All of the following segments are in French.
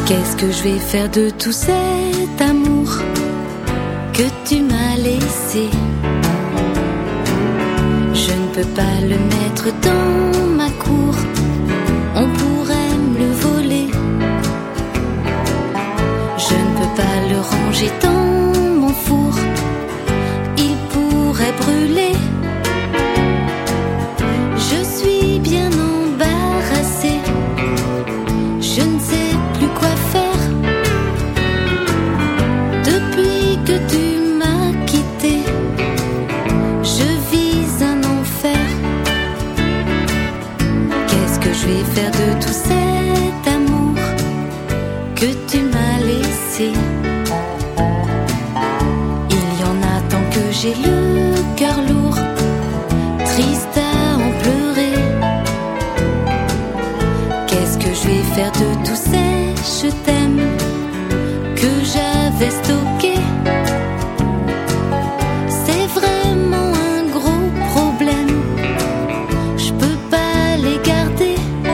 Qu'est-ce que je vais faire de tout cet amour que tu m'as laissé? Je ne peux pas le mettre dans ma cour, on pourrait me le voler. Je ne peux pas le ranger dans mon four, il pourrait brûler. Je suis bien embarrassée, je ne sais plus quoi faire. Depuis que tu m'as quitté, je vis un enfer. Qu'est-ce que je vais faire de tout cet amour que tu m'as laissé? Il y en a tant que j'ai le cœur lourd, triste à en pleurer. Qu'est-ce que je vais faire de tous ces je t'aime que j'avais stockés? C'est vraiment un gros problème, je peux pas les garder,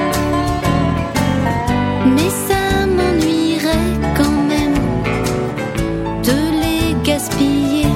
mais ça m'ennuierait quand même de les gaspiller.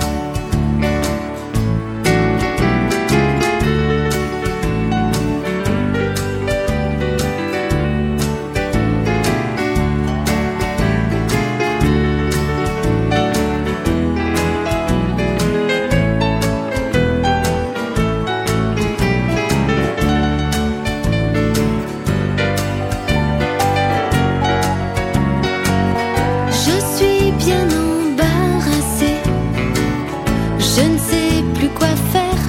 Je suis bien embarrassée, je ne sais plus quoi faire.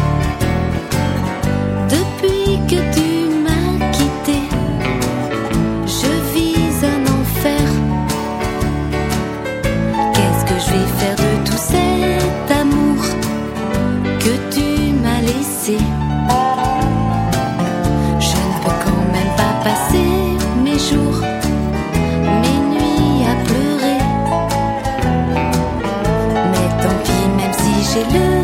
Depuis que tu m'as quitté, je vis un enfer. Qu'est-ce que je vais faire de tout cet amour que tu m'as laissé? Je ne peux quand même pas passer mes jours, mes nuits à pleurer. Mais tant pis, même si j'ai le